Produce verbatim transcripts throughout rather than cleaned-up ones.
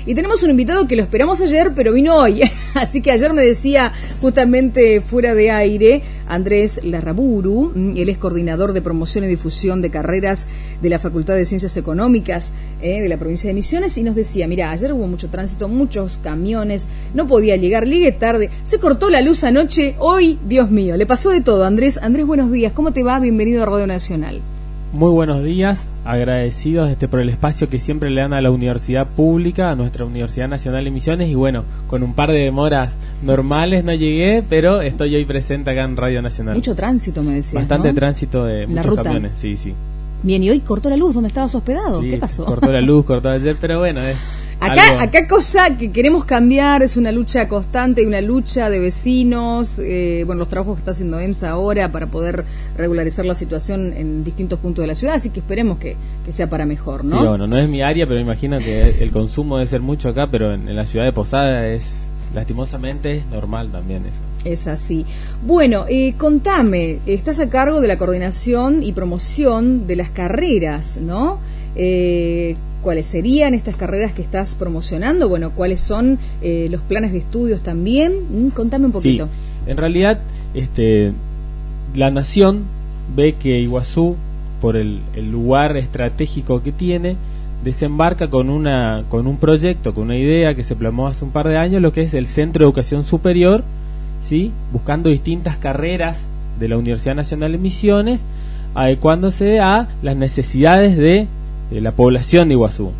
Y tenemos un invitado que lo esperamos ayer, pero vino hoy. Así que ayer me decía, justamente fuera de aire, Andrés Larraburu, él es coordinador de promoción y difusión de carreras de la Facultad de Ciencias Económicas eh, de la provincia de Misiones, y nos decía, mira, ayer hubo mucho tránsito, muchos camiones, no podía llegar, llegué tarde, se cortó la luz anoche, hoy, Dios mío, le pasó de todo. Andrés, Andrés, buenos días, ¿cómo te va? Bienvenido a Radio Nacional. Muy buenos días, agradecidos este por el espacio que siempre le dan a la universidad pública, a nuestra Universidad Nacional de Misiones, y bueno, con un par de demoras normales no llegué, pero estoy hoy presente acá en Radio Nacional. Mucho tránsito, me decías, Bastante ¿no? tránsito de La muchos ruta. camiones, sí, sí. Bien, y hoy cortó la luz, ¿dónde estabas hospedado? Sí, ¿Qué pasó? cortó la luz, cortó ayer, pero bueno, es Acá, algo... acá cosa que queremos cambiar, es una lucha constante, una lucha de vecinos, eh, bueno, los trabajos que está haciendo EMSA ahora para poder regularizar la situación en distintos puntos de la ciudad, así que esperemos que, que sea para mejor, ¿no? Sí, bueno, no es mi área, pero imagino que el consumo debe ser mucho acá, pero en, en la ciudad de Posada es, lastimosamente, es normal también eso. Es así. Bueno, eh, contame, estás a cargo de la coordinación y promoción de las carreras, ¿no? Eh, ¿Cuáles serían estas carreras que estás promocionando? Bueno, ¿cuáles son eh, los planes de estudios también? Mm, contame un poquito. Sí, en realidad, este, la nación ve que Iguazú, por el, el lugar estratégico que tiene, desembarca con una con un proyecto, con una idea que se plasmó hace un par de años, lo que es el Centro de Educación Superior, ¿sí? Buscando distintas carreras de la Universidad Nacional de Misiones, adecuándose a las necesidades de, de la población de Iguazú. Uh-huh.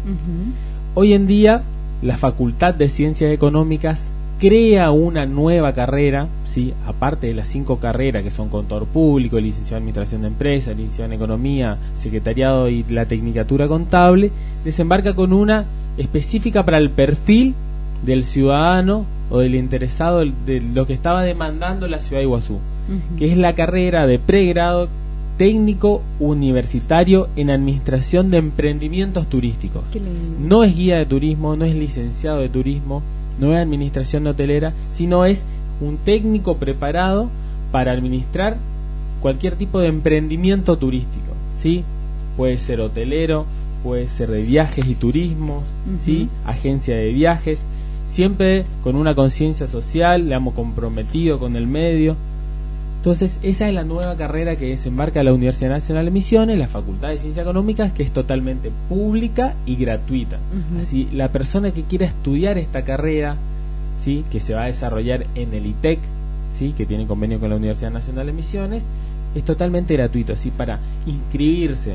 Hoy en día, la Facultad de Ciencias Económicas crea una nueva carrera, ¿sí? Aparte de las cinco carreras que son contador público, licenciado en administración de empresas, licenciado en economía, secretariado y la tecnicatura contable, desembarca con una específica para el perfil del ciudadano o del interesado de lo que estaba demandando la ciudad de Iguazú, uh-huh. que es la carrera de pregrado técnico universitario en administración de emprendimientos turísticos. No es guía de turismo, no es licenciado de turismo, no es administración hotelera, sino es un técnico preparado para administrar cualquier tipo de emprendimiento turístico, ¿sí? Puede ser hotelero, puede ser de viajes y turismos, uh-huh. ¿sí? Agencia de viajes, siempre con una conciencia social, digamos, comprometido con el medio. Entonces, esa es la nueva carrera que desembarca la Universidad Nacional de Misiones, la Facultad de Ciencias Económicas, que es totalmente pública y gratuita. Uh-huh. Así, la persona que quiera estudiar esta carrera, ¿sí? que se va a desarrollar en el I T E C, ¿sí? que tiene convenio con la Universidad Nacional de Misiones, es totalmente gratuito. Así, para inscribirse,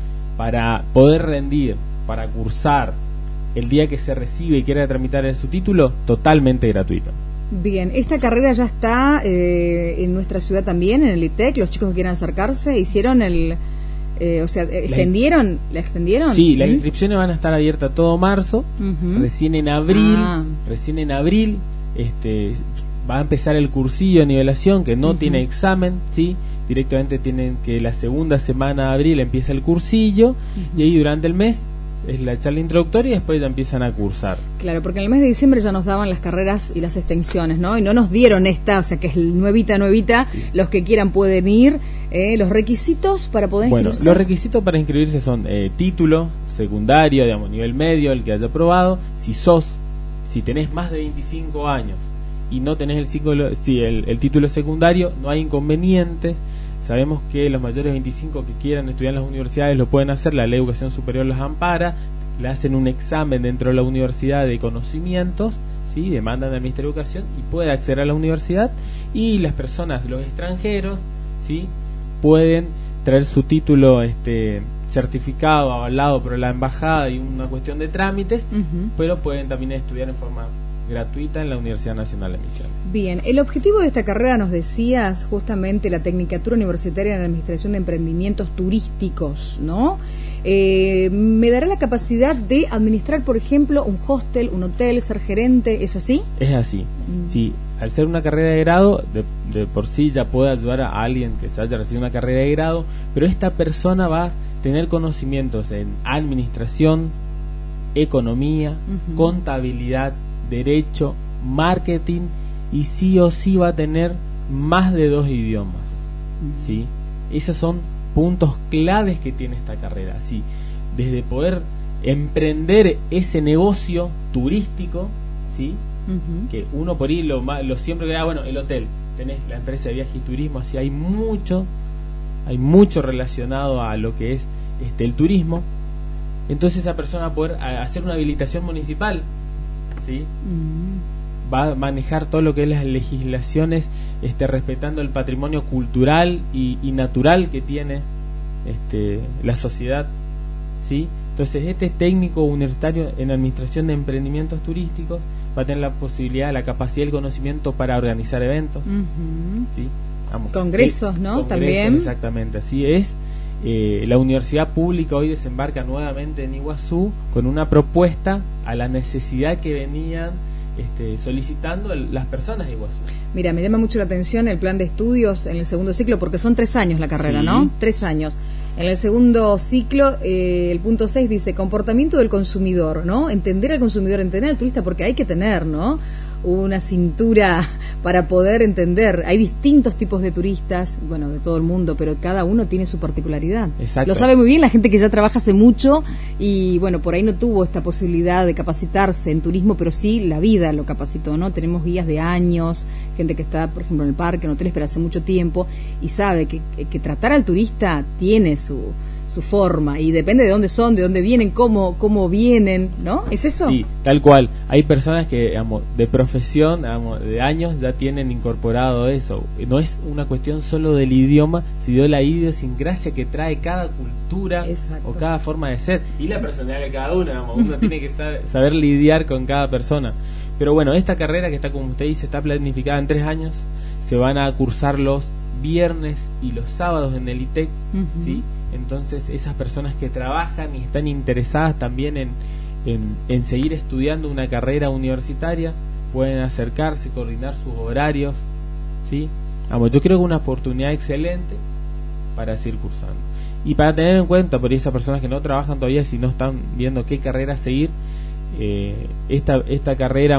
para poder rendir, para cursar, el día que se recibe y quiera tramitar su título, totalmente gratuito. Bien, esta carrera ya está eh, en nuestra ciudad también, en el I T E C. Los chicos que quieran acercarse hicieron el, eh, o sea, extendieron, la extendieron. Sí, las ¿Mm? inscripciones van a estar abiertas todo marzo, uh-huh. recién en abril, ah. recién en abril, este, va a empezar el cursillo de nivelación que no uh-huh. tiene examen, sí, directamente tienen que la segunda semana de abril empieza el cursillo uh-huh. y ahí durante el mes es la charla introductoria y después ya empiezan a cursar. Claro, porque en el mes de diciembre ya nos daban las carreras y las extensiones, ¿no? Y no nos dieron esta, o sea que es nuevita, nuevita, sí. Los que quieran pueden ir. Eh, los requisitos para poder bueno, inscribirse. Los requisitos para inscribirse son eh, título secundario, digamos, nivel medio, el que haya aprobado. Si sos, si tenés más de veinticinco años y no tenés el, cinco, sí, el, el título secundario, no hay inconvenientes. Sabemos que los mayores de veinticinco que quieran estudiar en las universidades lo pueden hacer, la Ley de Educación Superior los ampara, le hacen un examen dentro de la universidad de conocimientos, ¿sí? Demandan al Ministerio de Educación y puede acceder a la universidad, y las personas, los extranjeros, ¿sí? Pueden traer su título este certificado, avalado por la embajada y una cuestión de trámites, uh-huh. pero pueden también estudiar en forma gratuita en la Universidad Nacional de Misiones. Bien, el objetivo de esta carrera, nos decías, justamente la Tecnicatura Universitaria en Administración de Emprendimientos Turísticos, ¿no? Eh, me dará la capacidad de administrar, por ejemplo, un hostel, un hotel, ser gerente, ¿es así? Es así, mm. sí. Al ser una carrera de grado, de, de por sí ya puede ayudar a alguien que se haya recibido una carrera de grado, pero esta persona va a tener conocimientos en administración, economía, uh-huh. contabilidad, derecho, marketing, y sí o sí va a tener más de dos idiomas, uh-huh. ¿sí? Esos son puntos claves que tiene esta carrera, ¿sí? Desde poder emprender ese negocio turístico, ¿sí? Uh-huh. Que uno por ahí lo, lo siempre que ah, bueno, el hotel, tenés la empresa de viaje y turismo, así hay mucho, hay mucho relacionado a lo que es este el turismo. Entonces esa persona va a poder hacer una habilitación municipal, ¿sí? Uh-huh. Va a manejar todo lo que es las legislaciones, este, respetando el patrimonio cultural y, y natural que tiene este, la sociedad, ¿sí? Entonces este técnico universitario en administración de emprendimientos turísticos va a tener la posibilidad, la capacidad y el conocimiento para organizar eventos, uh-huh. ¿sí? Vamos, congresos, eh, ¿no? Congresos, También. Exactamente, así es. Eh, la universidad pública hoy desembarca nuevamente en Iguazú con una propuesta a la necesidad que venían este, solicitando el, las personas de Iguazú. Mira, me llama mucho la atención el plan de estudios en el segundo ciclo, porque son tres años la carrera, sí. ¿no? Tres años. En el segundo ciclo, eh, el punto seis dice comportamiento del consumidor, ¿no? Entender al consumidor, entender al turista, porque hay que tener, ¿no? Una cintura para poder entender. Hay distintos tipos de turistas, bueno, de todo el mundo, pero cada uno tiene su particularidad. Exacto. Lo sabe muy bien la gente que ya trabaja hace mucho y, bueno, por ahí no tuvo esta posibilidad de capacitarse en turismo, pero sí la vida lo capacitó, ¿no? Tenemos guías de años, gente que está, por ejemplo, en el parque, en hoteles, pero hace mucho tiempo y sabe que, que tratar al turista tiene su su forma y depende de dónde son, de dónde vienen, cómo cómo vienen, ¿no? ¿Es eso? Sí, tal cual. Hay personas que, digamos, de profesión, digamos, de años ya tienen incorporado eso. No es una cuestión solo del idioma, sino de la idiosincrasia que trae cada cultura. Exacto. O cada forma de ser y la personalidad de cada uno. Digamos, uno tiene que saber, saber lidiar con cada persona. Pero bueno, esta carrera que está, como usted dice, está planificada en tres años. Se van a cursar los viernes y los sábados en el I T E C, uh-huh. ¿sí? Entonces esas personas que trabajan y están interesadas también en, en, en seguir estudiando una carrera universitaria pueden acercarse, coordinar sus horarios, ¿sí? Vamos, yo creo que es una oportunidad excelente para seguir cursando y para tener en cuenta por esas personas que no trabajan todavía, si no están viendo qué carrera seguir, eh, esta, esta carrera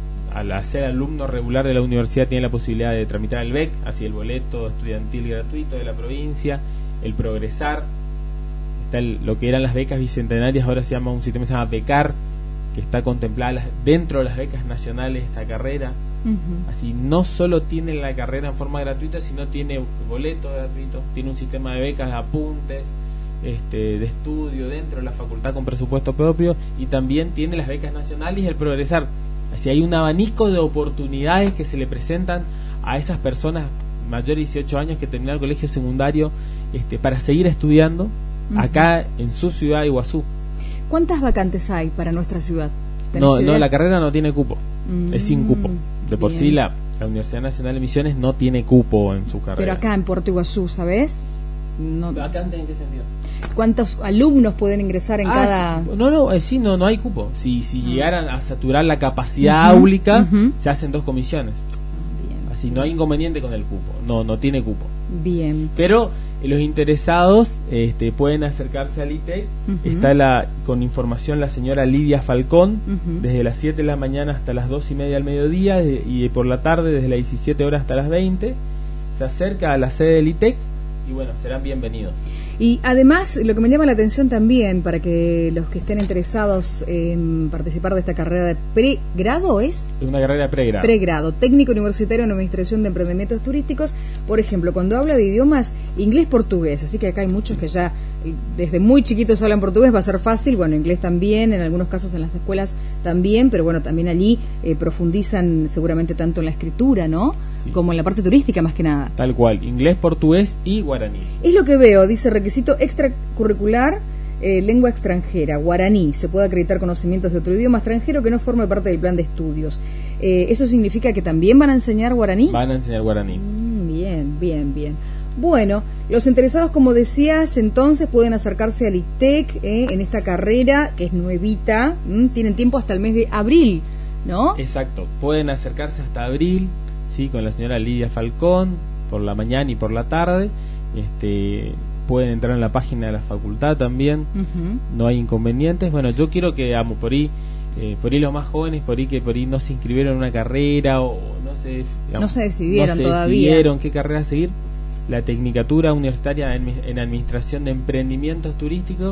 al ser alumno regular de la universidad tiene la posibilidad de tramitar el B E C, así el boleto estudiantil gratuito de la provincia, el progresar, está el, lo que eran las becas bicentenarias, ahora se llama un sistema que se llama Becar, que está contemplada dentro de las becas nacionales esta carrera. Uh-huh. Así no solo tiene la carrera en forma gratuita, sino tiene boleto gratuito, tiene un sistema de becas, de apuntes, este, de estudio dentro de la facultad con presupuesto propio, y también tiene las becas nacionales y el progresar. Así hay un abanico de oportunidades que se le presentan a esas personas mayores de dieciocho años que terminaron el colegio secundario este, para seguir estudiando uh-huh. acá en su ciudad, Iguazú. ¿Cuántas vacantes hay para nuestra ciudad? No, no, la carrera no tiene cupo, mm, es sin cupo. De por bien. sí la, la Universidad Nacional de Misiones no tiene cupo en su carrera. Pero acá en Puerto Iguazú, ¿sabes? No. ¿Vacantes en qué sentido? ¿Cuántos alumnos pueden ingresar en ah, cada...? Sí. No, no, eh, sí, no, no hay cupo. Si, si ah. llegaran a saturar la capacidad uh-huh, áulica, uh-huh. se hacen dos comisiones. Bien. Así, no hay inconveniente con el cupo. No, no tiene cupo. Bien. Pero eh, los interesados este, pueden acercarse al I T E C. Uh-huh. Está la, con información la señora Lidia Falcón, uh-huh. desde las siete de la mañana hasta las dos y media del mediodía, de, y por la tarde desde las diecisiete horas hasta las veinte. Se acerca a la sede del I T E C y bueno, serán bienvenidos. Y además, lo que me llama la atención también, para que los que estén interesados en participar de esta carrera de pregrado, ¿es? Es una carrera de pregrado. Pregrado, técnico universitario en administración de emprendimientos turísticos. Por ejemplo, cuando habla de idiomas, inglés-portugués, así que acá hay muchos que ya desde muy chiquitos hablan portugués, va a ser fácil, bueno, inglés también, en algunos casos en las escuelas también, pero bueno, también allí eh, profundizan seguramente tanto en la escritura, ¿no? Sí. Como en la parte turística más que nada. Tal cual, inglés, portugués y guaraní. Es lo que veo, dice requisito extracurricular, eh, lengua extranjera, guaraní. Se puede acreditar conocimientos de otro idioma extranjero que no forme parte del plan de estudios. Eh, ¿Eso significa que también van a enseñar guaraní? Van a enseñar guaraní. Mm, bien, bien, bien. Bueno, los interesados, como decías, entonces pueden acercarse al I T E C eh, en esta carrera, que es nuevita. Mm, tienen tiempo hasta el mes de abril, ¿no? Exacto, pueden acercarse hasta abril, sí, con la señora Lidia Falcón, por la mañana y por la tarde. Este... pueden entrar en la página de la facultad también, uh-huh. no hay inconvenientes. Bueno, yo quiero que, amo, por ahí, eh, por ahí los más jóvenes, por ahí que por ahí no se inscribieron en una carrera o no se, digamos, no se decidieron no se todavía. decidieron qué carrera seguir. La Tecnicatura Universitaria en, en Administración de Emprendimientos Turísticos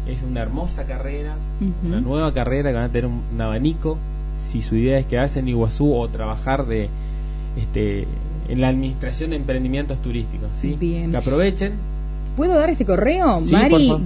Es una hermosa carrera, Uh-huh. una nueva carrera que van a tener un, un abanico. Si su idea es quedarse en Iguazú o trabajar de este en la administración de emprendimientos turísticos, ¿sí? Bien. Que aprovechen. ¿Puedo dar este correo? Sí,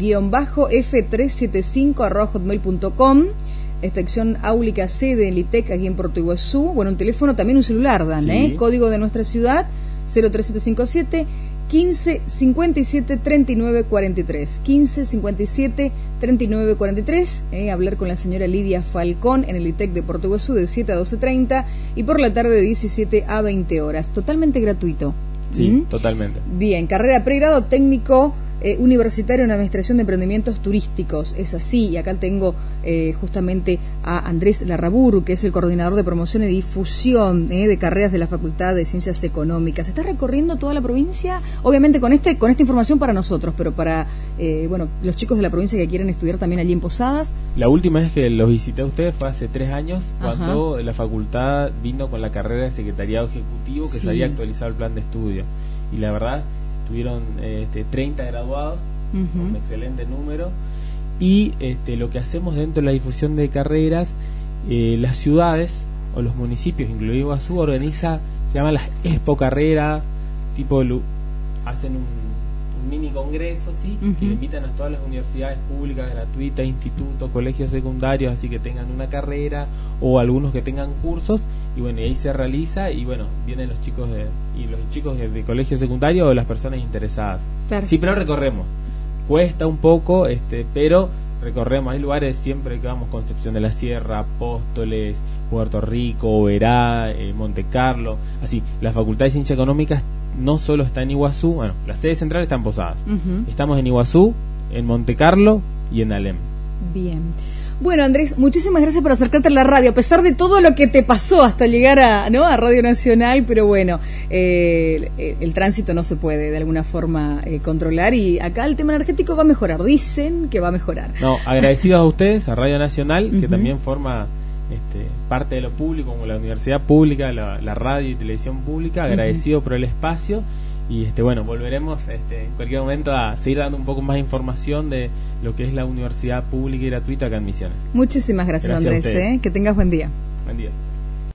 Mari-F trescientos setenta y cinco arroba hotmail punto com, extensión Áulica C de Litec aquí en Puerto Iguazú. Bueno, un teléfono, también un celular dan, Sí. ¿eh? Código de nuestra ciudad cero tres siete cinco siete quince cincuenta y siete treinta y nueve cuarenta y tres. quince cincuenta y siete treinta y nueve cuarenta y tres. Eh, hablar con la señora Lidia Falcón en el Litec de Puerto Iguazú de siete a doce treinta y por la tarde de diecisiete a veinte horas. Totalmente gratuito. Sí, ¿Mm? totalmente. Bien, carrera pregrado técnico eh, universitario en Administración de Emprendimientos Turísticos. Es así, y acá tengo eh, justamente a Andrés Larraburu, que es el coordinador de promoción y difusión eh, de carreras de la Facultad de Ciencias Económicas. ¿Está recorriendo toda la provincia? Obviamente con este con esta información para nosotros, pero para eh, bueno los chicos de la provincia que quieren estudiar también allí en Posadas. La última vez que los visité a ustedes fue hace tres años, Ajá. cuando la facultad vino con la carrera de secretariado ejecutivo, que Sí. se había actualizado el plan de estudio. Y la verdad, tuvieron este, treinta graduados, Uh-huh. un excelente número. Y este, lo que hacemos dentro de la difusión de carreras, eh, las ciudades o los municipios, incluido Iguazú, organiza, se llaman las Expo Carrera, tipo lu- hacen un, un mini congreso, ¿sí? Uh-huh. Que le invitan a todas las universidades públicas, gratuitas, institutos, colegios secundarios, así que tengan una carrera o algunos que tengan cursos, y bueno, y ahí se realiza, y bueno, vienen los chicos de y los chicos de, de colegio secundario o las personas interesadas. Perfecto. Sí, pero recorremos. Cuesta un poco, este, pero recorremos. Hay lugares siempre que vamos: Concepción de la Sierra, Apóstoles, Puerto Rico, Oberá, eh, Monte Carlo. Así, la Facultad de Ciencias Económicas no solo está en Iguazú, bueno, la sede central está en Posadas. Uh-huh. Estamos en Iguazú, en Monte Carlo y en Alem. Bien. Bueno, Andrés, muchísimas gracias por acercarte a la radio, a pesar de todo lo que te pasó hasta llegar a, ¿no? a Radio Nacional, pero bueno, eh, el, el tránsito no se puede de alguna forma eh, controlar, y acá el tema energético va a mejorar, dicen que va a mejorar. No, agradecidos a ustedes, a Radio Nacional, que Uh-huh. también forma este, parte de lo público, como la universidad pública, la, la radio y televisión pública, agradecido uh-huh. por el espacio. Y este bueno, volveremos este, en cualquier momento a seguir dando un poco más de información de lo que es la universidad pública y gratuita acá en Misiones. Muchísimas gracias, Gracias Andrés. ¿eh? Que tengas buen día. Buen día.